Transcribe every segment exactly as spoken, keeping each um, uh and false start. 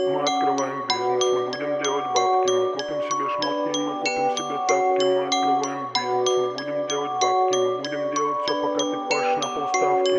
Мы открываем бизнес, мы будем делать бабки. Мы купим себе шмотки, мы купим себе тапки. Мы открываем бизнес, мы будем делать бабки. Мы будем делать все, пока ты пашешь на полставки.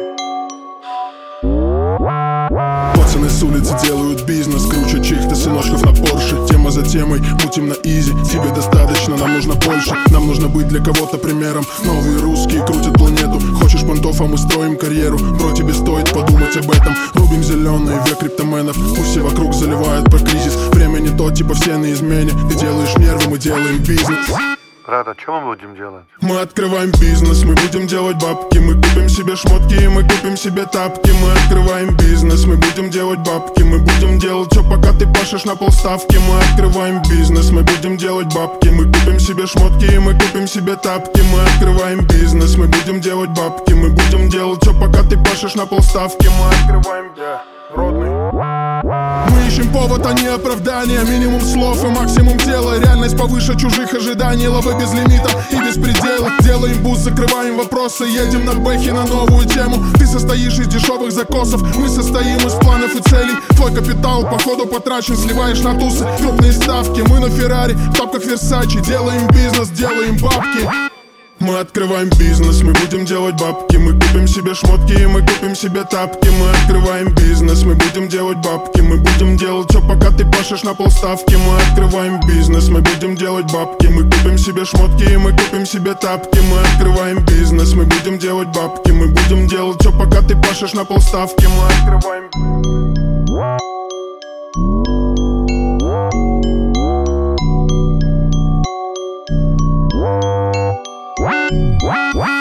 Пацаны с улицы делают бизнес, круче чьих-то сыночков на Порше. Тема за темой, мутим на изи. Тебе достаточно, нам нужно больше. Нам нужно быть для кого-то примером. Новые русские крутят планету. Хочешь понтов, а мы строим карьеру. Бро, тебе стоит подумать об этом. Рубим зеленый век криптоменов. Пусть все вокруг заливают про кризис. Время не то, типа все на измене. Ты делаешь нервы, мы делаем бизнес. Брат, а что мы будем делать? Мы открываем бизнес, мы будем делать бабки. Мы купим себе шмотки, и мы купим себе тапки. Мы открываем бизнес, мы будем делать бабки. Мы будем делать все, пока ты пашешь на полставки. Мы открываем бизнес, мы будем делать бабки. Мы купим себе шмотки, и мы купим себе тапки. Мы открываем бизнес, мы будем делать бабки. Мы будем делать все, пока ты пашешь на полставки. Мы открываем, yeah, родный. Мы ищем повод, а не оправдание. Минимум слов и максимум дела. Реальность повыше чужих ожиданий. Лавы без лимита и без предела. Делаем буз, закрываем вопросы. Едем на бэхе на новую тему. Ты состоишь из дешевых закосов. Мы состоим из планов и целей. Твой капитал походу потрачен. Сливаешь на тусы, крупные ставки. Мы на Феррари, в тапках Версачи. Делаем бизнес, делаем бабки. Мы открываем бизнес, мы будем делать бабки. Мы купим себе шмотки, и мы купим себе тапки. Мы открываем бизнес, мы будем делать бабки. Мы будем делать все, пока ты пашешь на полставки. Мы открываем бизнес, мы будем делать бабки. Мы купим себе шмотки, и мы купим себе тапки. Мы открываем бизнес, мы будем делать бабки. Мы будем делать все, пока ты пашешь на полставки. Мы открываем. What?